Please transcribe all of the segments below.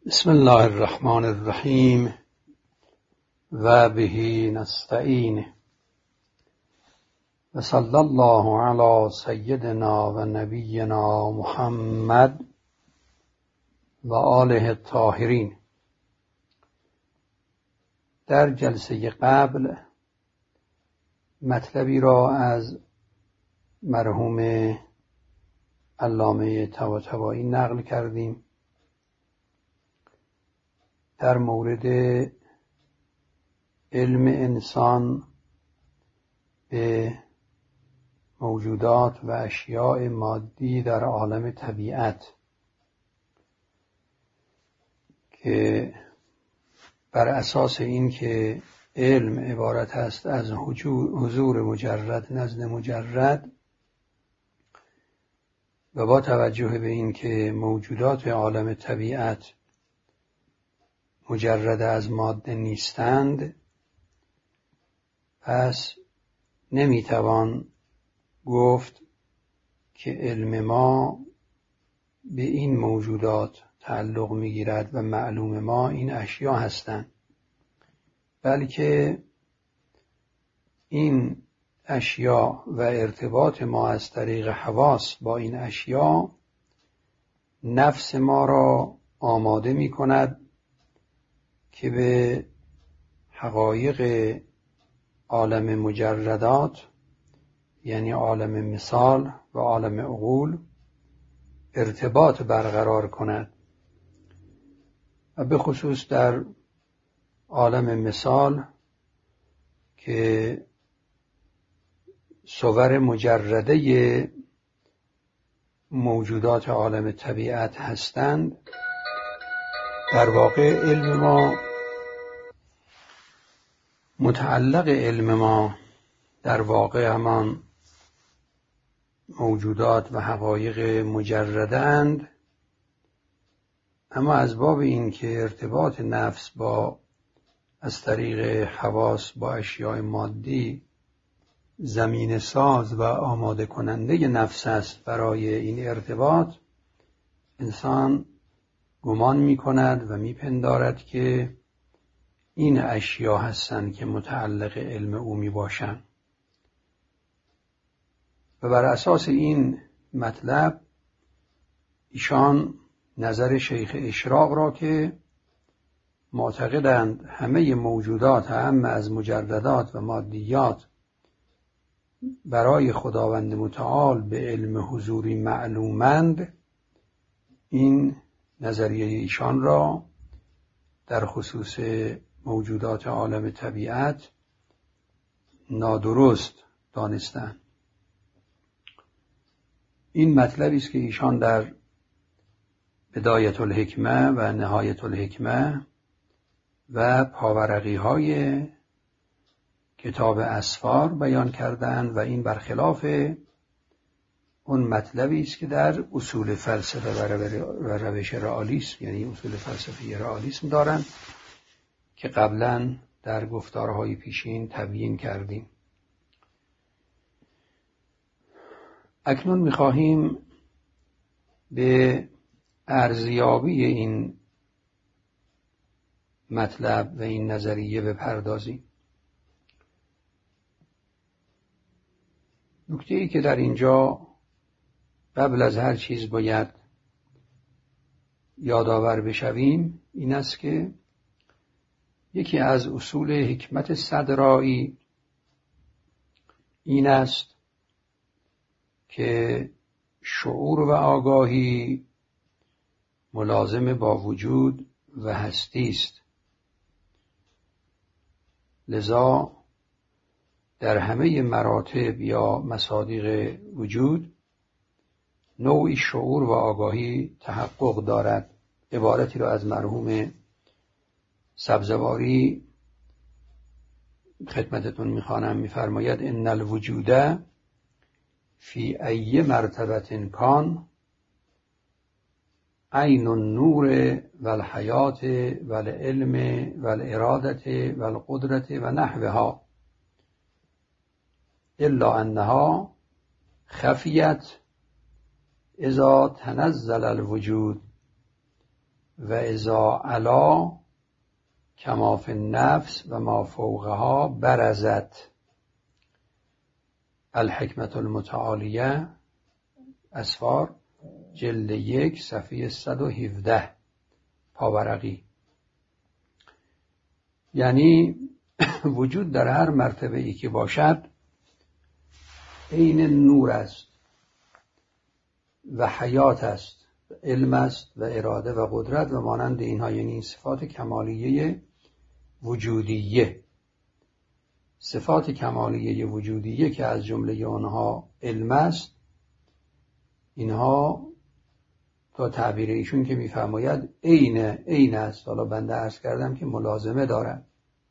بسم الله الرحمن الرحیم و به نستعین و صلی الله علی سیدنا و نبینا محمد و آله الطاهرین. در جلسه قبل مطلبی را از مرحوم علامه طباطبایی نقل کردیم در مورد علم انسان به موجودات و اشیاء مادی در عالم طبیعت که بر اساس این که علم عبارت است از حضور مجرد نزد مجرد و با توجه به این که موجودات عالم طبیعت مجرد از ماده نیستند، پس نمیتوان گفت که علم ما به این موجودات تعلق میگیرد و معلوم ما این اشیا هستند، بلکه این اشیا و ارتباط ما از طریق حواس با این اشیا نفس ما را آماده می کند که به حقایق عالم مجردات یعنی عالم مثال و عالم عقول ارتباط برقرار کند و به خصوص در عالم مثال که صور مجرده موجودات عالم طبیعت هستند. در واقع علم ما متعلق علم ما در واقع همان موجودات و حقایق مجرده اند، اما از باب این که ارتباط نفس با از طریق حواس با اشیاء مادی زمین ساز و آماده کننده نفس است برای این ارتباط، انسان گمان می کند و می پندارد که این اشیا هستند که متعلق علم او می باشند و بر اساس این مطلب ایشان نظر شیخ اشراق را که معتقدند همه موجودات اهم از مجردات و مادیات برای خداوند متعال به علم حضوری معلومند، این نظریه ایشان را در خصوص موجودات عالم طبیعت نادرست دانستند. این مطلبی است که ایشان در بدایت الحکمه و نهایت الحکمه و پاورقی های کتاب اسفار بیان کردند و این برخلاف اون مطلبی است که در اصول فلسفه و روش رئالیسم یعنی اصول فلسفی رئالیسم دارند که قبلا در گفتارهای پیشین تبیین کردیم. اکنون می‌خواهیم به ارزیابی این مطلب و این نظریه بپردازیم. نکته‌ای که در اینجا قبل از هر چیز باید یادآور بشویم این است که یکی از اصول حکمت صدرائی این است که شعور و آگاهی ملازم با وجود و هستی است، لذا در همه مراتب یا مصادیق وجود نوعی شعور و آگاهی تحقق دارد. عبارتی را از مرحوم سبزواری خدمتتون میخوانم. میفرماید ان الوجود فی ای مرتبة کان عین النور و الحیات و العلم و الارادت و القدرت و نحوها الا انها خفیت اذا تنزل الوجود و اذا علا کما فی النفس و ما فوقها برزت. الحکمة المتعالیه اسفار جلد 1 صفحه 117 پاورقی. یعنی وجود در هر مرتبه ای که باشد عین نور است و حیات است و علم است و اراده و قدرت و مانند اینها، یعنی این صفات کمالیه وجودیه. صفات کمالیه وجودیه که از جمله آنها علم است، اینها تا تعبیر ایشون که میفرماید عین است. حالا بنده عرض کردم که ملازمه دارد.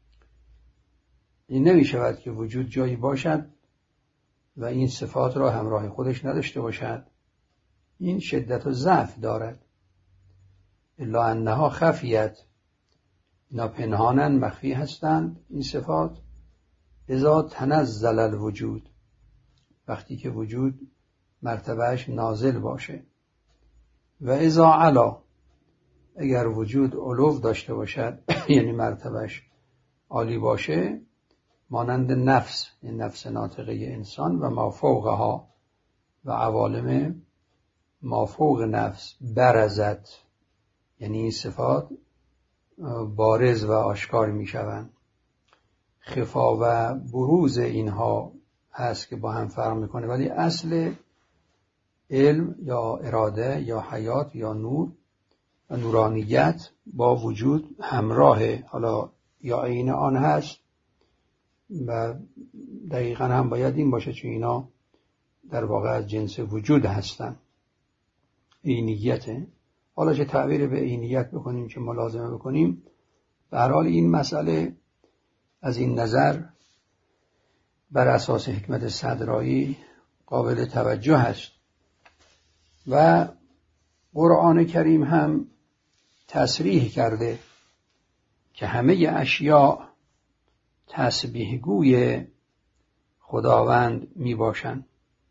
این نمی شود که وجود جایی باشد و این صفات را همراه خودش نداشته باشد. این شدت و ضعف دارد. الا انها خفیت، اینا پنهانن، مخفی هستند این صفات. اذا تنزل الوجود، وقتی که وجود مرتبهش نازل باشه. و اذا علا، اگر وجود علو داشته باشد یعنی مرتبهش عالی باشه، مانند نفس، این نفس ناطقه انسان و ما فوقها و عوالم ما فوق نفس برزت، یعنی این صفات بارز و آشکار می شوند. خفا و بروز اینها هست که با هم فرق میکنه، ولی اصل علم یا اراده یا حیات یا نور و نورانیت با وجود همراهه. حالا یا عین آن هست و دقیقا هم باید این باشه، چون اینا در واقع از جنس وجود هستن. عینیته. حالا چه تعبیر به عینیت بکنیم چه ملازمه بکنیم، به هر حال این مسئله از این نظر بر اساس حکمت صدرایی قابل توجه است. و قرآن کریم هم تصریح کرده که همه اشیاء تسبیح گوی خداوند می باشند،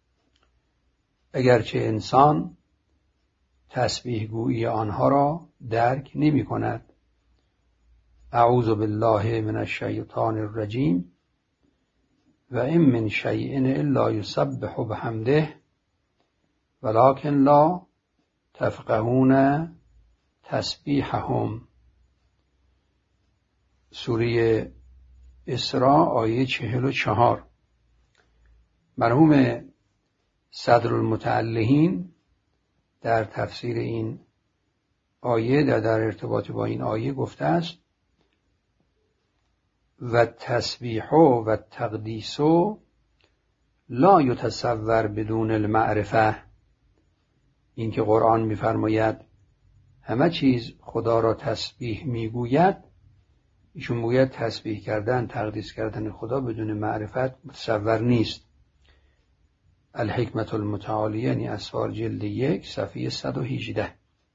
اگرچه انسان تسبیح گویی آنها را درک نمی کند. اعوذ بالله من الشیطان الرجیم و ان من شیء الا یسبح بحمده ولکن لا تفقهون تسبیحهم. سوره اسراء آیه 44. مرحوم صدرالمتعلهین در تفسیر این آیه در ارتباط با این آیه گفته است و تسبیح و تقدیس لا یتصور بدون المعرفه. این که قرآن می‌فرماید همه چیز خدا را تسبیح میگوید، ایشون میگوید تسبیح کردن، تقدیس کردن خدا بدون معرفت متصور نیست. الحکمة المتعالیه، یعنی اسفار جلد 1 صفحه 118.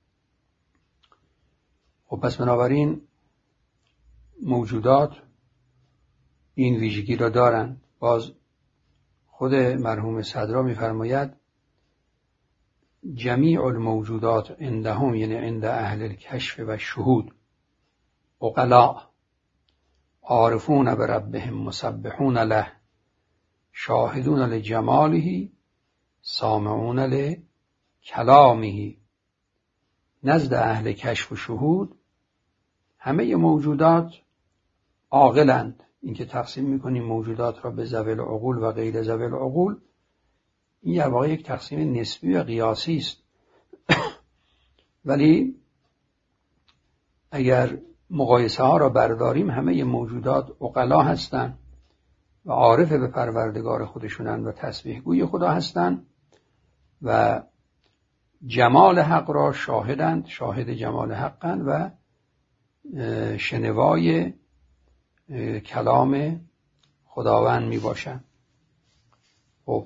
خب پس بنابراین موجودات این ویژگی را دارند. باز خود مرحوم صدرا می‌فرماید جمیع الموجودات عندهم، یعنی عند اهل الکشف و شهود، عقلاء عارفون بربهم مسبحون له شاهدون لجماله سامعون لکلامه. نزد اهل کشف و شهود همه موجودات عاقلند. این که تقسیم میکنیم موجودات را به ذوی العقول و غیر ذوی العقول، این در واقع یک تقسیم نسبی و قیاسی است. ولی اگر مقایسه ها را برداریم، همه موجودات عقلا هستند و عارف به پروردگار خودشونند و تسبیح گوی خدا هستند و جمال حق را شاهدند، شاهد جمال حقند و شنوای کلام خداوند می باشند. خب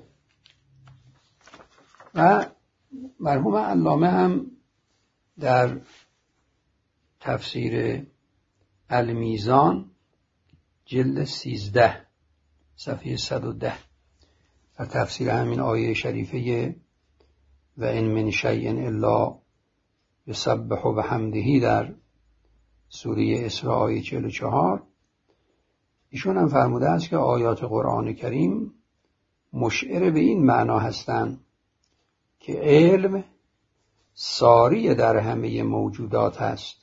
و مرحوم علامه هم در تفسیر المیزان جلد 13 صفحه 110 در تفسیر همین آیه شریفه و ان من شیء الا یسبح بحمده در سوره اسراء آیه 44 ایشون هم فرموده است که آیات قرآن کریم مشعر به این معنا هستند که علم ساری در همه موجودات است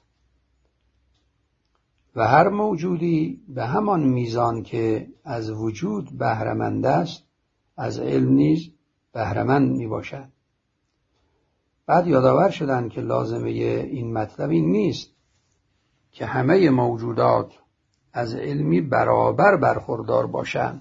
و هر موجودی به همان میزان که از وجود بهره‌مند است از علم نیز بهره‌مند می باشد. بعد یادآور شدند که لازمه این مطلب این نیست که همه موجودات از علمی برابر برخوردار باشند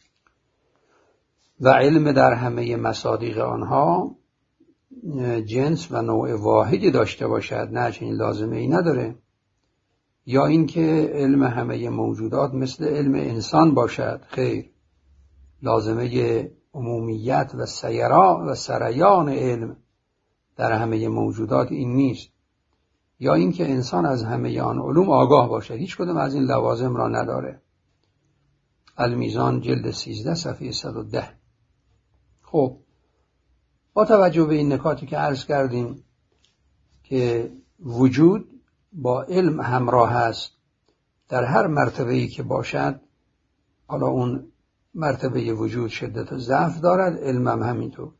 و علم در همه مصادیق آنها جنس و نوع واحدی داشته باشد، نه چنین لازمه ای نداره. یا اینکه علم همه موجودات مثل علم انسان باشد، خیر، لازمه عمومیت و سریان علم در همه موجودات این نیست. یا اینکه انسان از همه آن علوم آگاه باشد، هیچ کدام از این لوازم را نداره. المیزان جلد 13 صفحه 110. خب با توجه به این نکاتی که عرض کردیم که وجود با علم همراه است در هر مرتبه‌ای که باشد، حالا اون مرتبه وجود شدت و ضعف دارد، علم هم همینطور.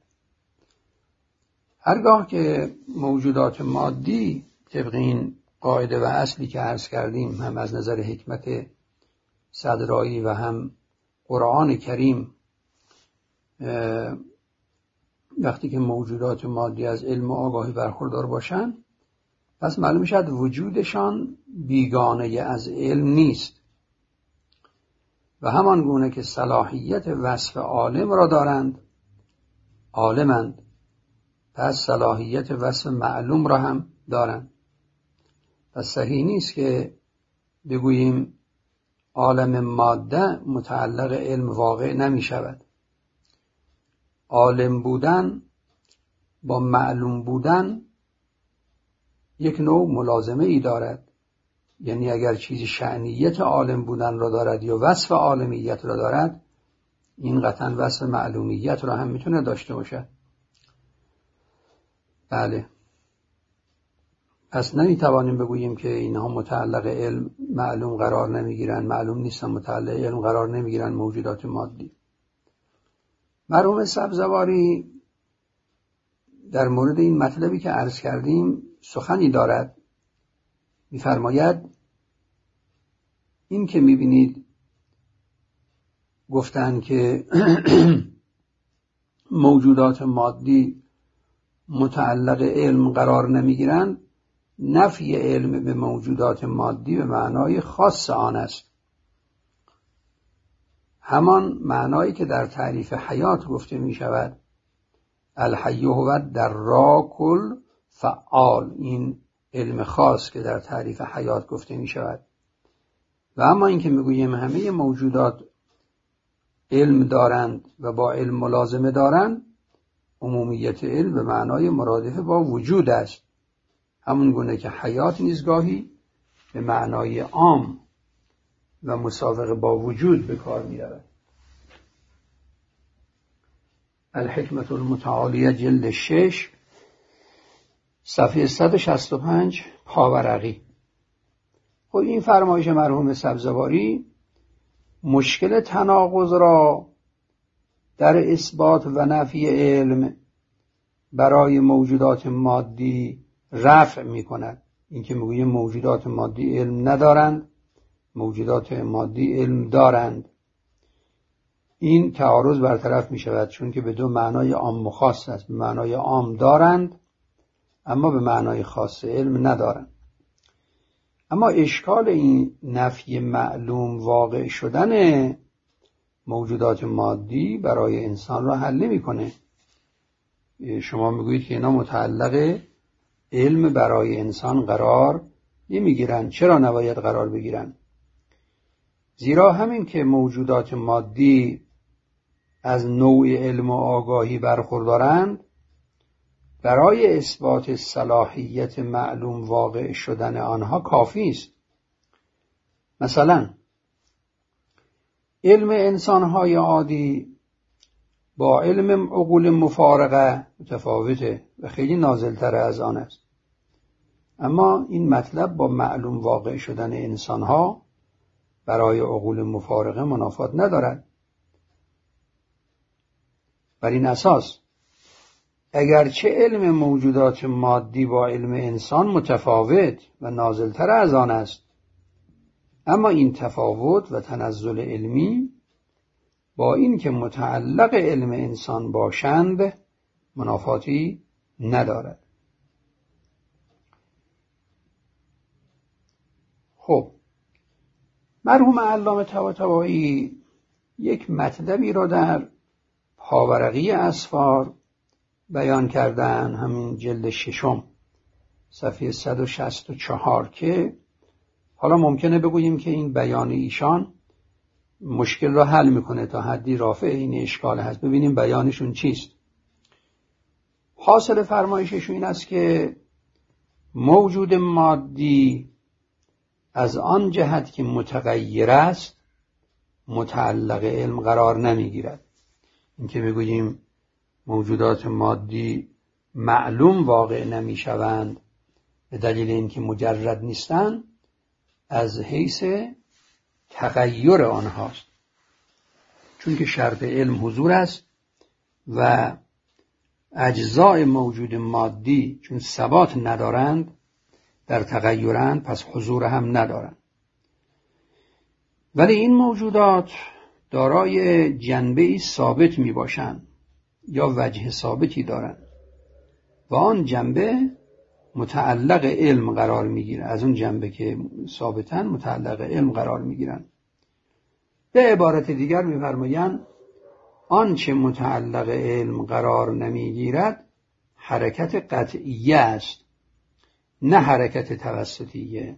هرگاه که موجودات مادی طبق این قاعده و اصلی که عرض کردیم، هم از نظر حکمت صدرایی و هم قرآن کریم، وقتی که موجودات مادی از علم و آگاهی برخوردار باشند، پس معلوم شد وجودشان بیگانه از علم نیست و همان گونه که صلاحیت وصف عالم را دارند، عالمند، پس صلاحیت وصف معلوم را هم دارند. پس صحیح نیست که بگوییم عالم ماده متعلق علم واقع نمی شود. عالم بودن با معلوم بودن یک نوع ملازمه ای دارد. یعنی اگر چیزی شأنیت عالم بودن را دارد یا وصف عالمیت را دارد، این قطعا وصف معلومیت را هم میتونه داشته باشد. بله، پس نمیتوانیم بگوییم که اینها متعلق علم معلوم قرار نمیگیرن، معلوم نیستن متعلق علم قرار نمیگیرن موجودات مادی. مرحوم سبزواری در مورد این مطلبی که عرض کردیم سخنی دارد. می‌فرماید این که می‌بینید گفتن که موجودات مادی متعلق علم قرار نمیگیرند، نفی علم به موجودات مادی به معنای خاص آن است، همان معنایی که در تعریف حیات گفته می شود الحی هو دراک الفعال، این علم خاص که در تعریف حیات گفته می شود. و اما این که می گوییم همه موجودات علم دارند و با علم ملازمه دارند، عمومیت علم به معنای مرادفه با وجود است، همون گونه که حیات نیز گاهی به معنای عام و مسابقه با وجود به کار می رود. الحکمت المتعالیه جلد 6 صفحه 165 پاورقی. خب این فرمایش مرحوم سبزواری مشکل تناقض را در اثبات و نفی علم برای موجودات مادی رفع می کند. این که میگوییم موجودات مادی علم ندارند، موجودات مادی علم دارند، این تعارض برطرف می شود، چون که به دو معنای عام و خاص است. به معنای عام دارند اما به معنای خاص علم ندارند. اما اشکال این نفی معلوم واقع شدن موجودات مادی برای انسان را حل نمی کنه. شما میگویید که اینا متعلق علم برای انسان قرار نمی گیرن. چرا نباید قرار بگیرن؟ زیرا همین که موجودات مادی از نوع علم و آگاهی برخوردارند، برای اثبات صلاحیت معلوم واقع شدن آنها کافی است. مثلا علم انسان‌های عادی با علم عقول مفارقه متفاوته و خیلی نازل‌تر از آن است. اما این مطلب با معلوم واقع شدن انسانها برای عقول مفارقه منافات ندارد. بر این اساس اگرچه علم موجودات مادی با علم انسان متفاوت و نازلتر از آن است، اما این تفاوت و تنزل علمی با این که متعلق علم انسان باشند منافاتی ندارد. خب، مرحوم علامه طباطبایی یک مطلبی را در پاورقی اسفار بیان کردن، همین جلد 6 صفحه 164، که حالا ممکنه بگوییم که این بیان ایشان مشکل را حل میکنه، تا حدی رافع این اشکال هست. ببینیم بیانشون چیست. حاصل فرمایششون این است که موجود مادی از آن جهت که متغیر است متعلق علم قرار نمیگیرد. این که میگوییم موجودات مادی معلوم واقع نمیشوند به دلیل اینکه مجرد نیستند، از حیث تغییر آنهاست، چون که شرط علم حضور است و اجزای موجود مادی چون ثبات ندارند در تغیرند، پس حضور هم ندارند. ولی این موجودات دارای جنبه‌ای ثابت می باشند یا وجه ثابتی دارند و آن جنبه متعلق علم قرار می گیرد. از اون جنبه که ثابتن متعلق علم قرار می گیرند. به عبارت دیگر می فرمایند آنچه متعلق علم قرار نمی گیرد حرکت قطعیه است، نه حرکت توسطیه.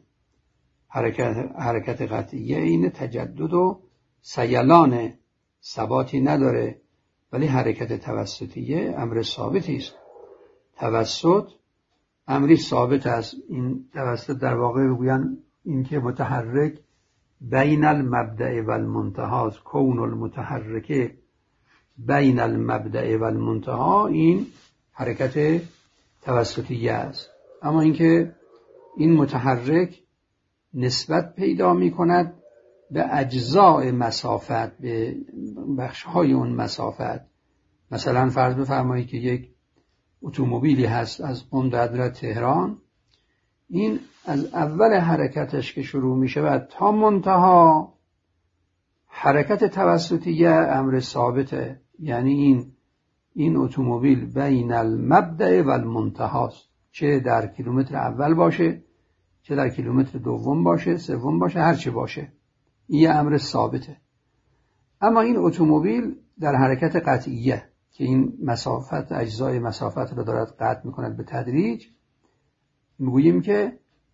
حرکت قطعیه این تجدد و سیلان، ثباتی نداره، ولی حرکت توسطیه امر ثابتی است. توسط امری ثابت است. این توسط در واقع بگویند این که متحرک بین المبدأ و المنتهی، کون المتحرک بین المبدأ و المنتهی، این حرکت توسطیه است. اما اینکه این متحرک نسبت پیدا می کند به اجزاء مسافت، به بخش‌های اون مسافت. مثلا فرض بفرمایید که یک اتومبیلی هست از قم در تهران، این از اول حرکتش که شروع می شود تا منتها حرکت توسطیه امر ثابته، یعنی این اتومبیل بین المبدأ و المنتهی است، چه در کیلومتر اول باشه، چه در کیلومتر دوم باشه، سوم باشه، هر چه باشه، این امر ثابته. اما این اتومبیل در حرکت قطعیه که این مسافت، اجزای مسافت را دارد قطع میکند به تدریج، میگوییم که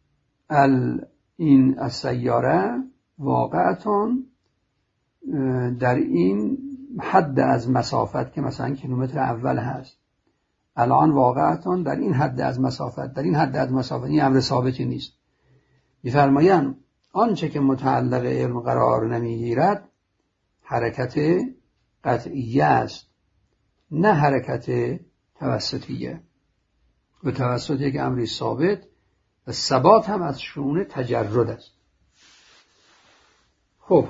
این السیاره واقعتون در این حد از مسافت که مثلا کیلومتر اول هست، الان واقعتون در این حد از مسافت، در این حد از مسافت، این امر ثابتی نیست. می‌فرمایند آنچه که متعلق علم قرار نمیگیرد حرکت قطعیه است، نه حرکت توسطیه. و توسط یک امری ثابت و ثبات هم از شؤون تجرد است. خب،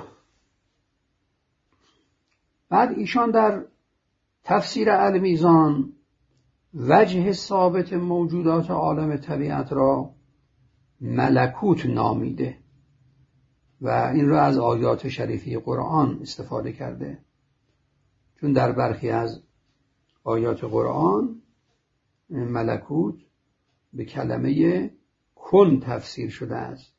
بعد ایشان در تفسیر المیزان وجه ثابت موجودات عالم طبیعت را ملکوت نامیده و این را از آیات شریفه قرآن استفاده کرده، چون در برخی از آیات قرآن ملکوت به کلمه کن تفسیر شده است.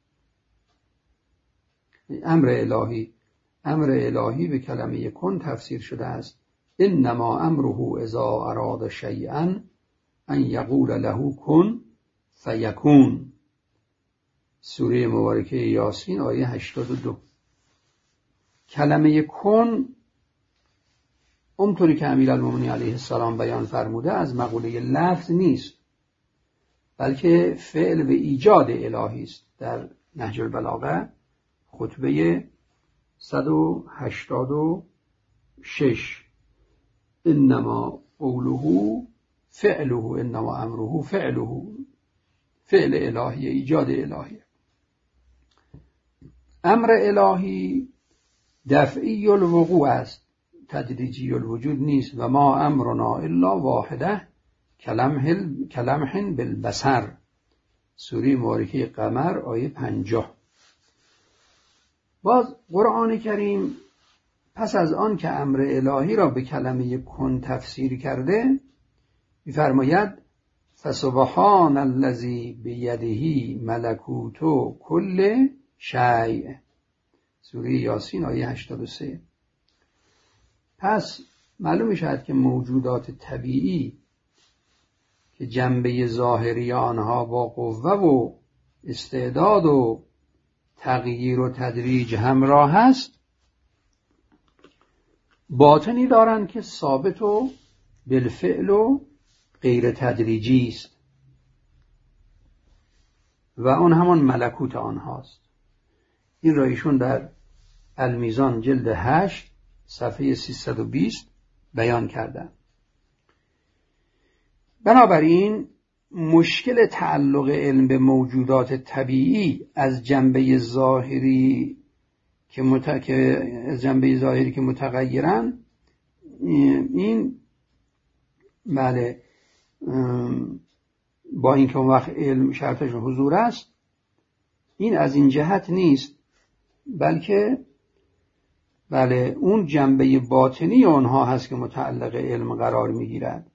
امر الهی به کلمه کن تفسیر شده است. انما امره اذا اراد شیئا ان یقول له کن فیکون. سوره مبارکه یاسین آیه 82. کلمه کن اونطوری که امیرالمومنین علیه السلام بیان فرموده از مقوله لفظ نیست، بلکه فعل و ایجاد الهی است. در نهج البلاغه خطبه 186 انما قوله فعله انما امره فعله. فعل الهی، ایجاد الهی. امر الهی دفعی الوقوع است، تدریجی الوجود نیست. و ما امرنا الا واحده کلمح بالبصر، سوره مبارکه قمر آیه 50. باز قرآن کریم پس از آن که امر الهی را به کلمه کن تفسیر کرده می‌فرماید فسبحان الذی بیده ملکوت کل شیء، سوره یاسین آیه 83. پس معلوم شد که موجودات طبیعی که جنبه ظاهری آنها با قوه و استعداد و تغییر و تدریج همراه است، باطنی دارند که ثابت و بالفعل و غیر تدریجی است و آن همان ملکوت آنهاست. این را ایشون در المیزان جلد 8 صفحه 320 بیان کردند. بنابراین مشکل تعلق علم به موجودات طبیعی از جنبه ظاهری که متغیرن، این بله با اینکه اون وقت علم شرطش حضور است، این از این جهت نیست، بلکه بله اون جنبه باطنی آنها هست که متعلق علم قرار میگیرد.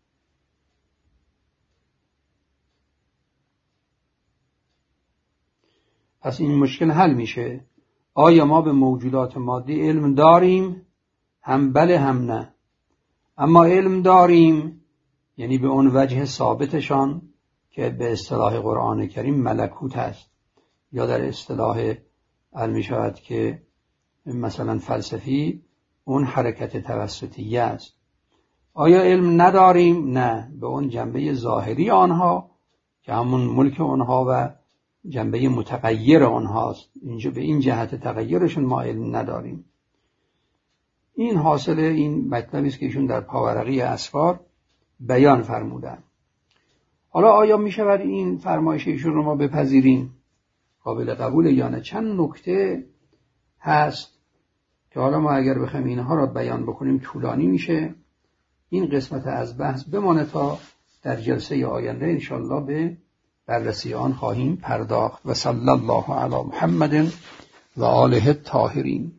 پس این مشکل حل میشه. آیا ما به موجودات مادی علم داریم؟ هم بله هم نه. اما علم داریم یعنی به اون وجه ثابتشان که به اصطلاح قرآن کریم ملکوت است، یا در اصطلاح علمی شود که مثلا فلسفی اون حرکت توسطیه است. آیا علم نداریم؟ نه، به اون جنبه ظاهری آنها که همون ملک آنها و جنبه متغیر آنهاست، اینجا به این جهت تغییرشون ما علم نداریم. این حاصل این مطلبی است که ایشون در پاورقی اسفار بیان فرمودن. حالا آیا می شود این فرمایش ایشون رو ما بپذیریم؟ قابل قبول یا نه؟ چند نکته هست که حالا ما اگر بخوایم اینها را بیان بکنیم طولانی میشه. این قسمت از بحث بمانه تا در جلسه آینده انشاءالله به بررسی آن خواهیم پرداخت. و صلی الله علی محمد و آله الطاهرین.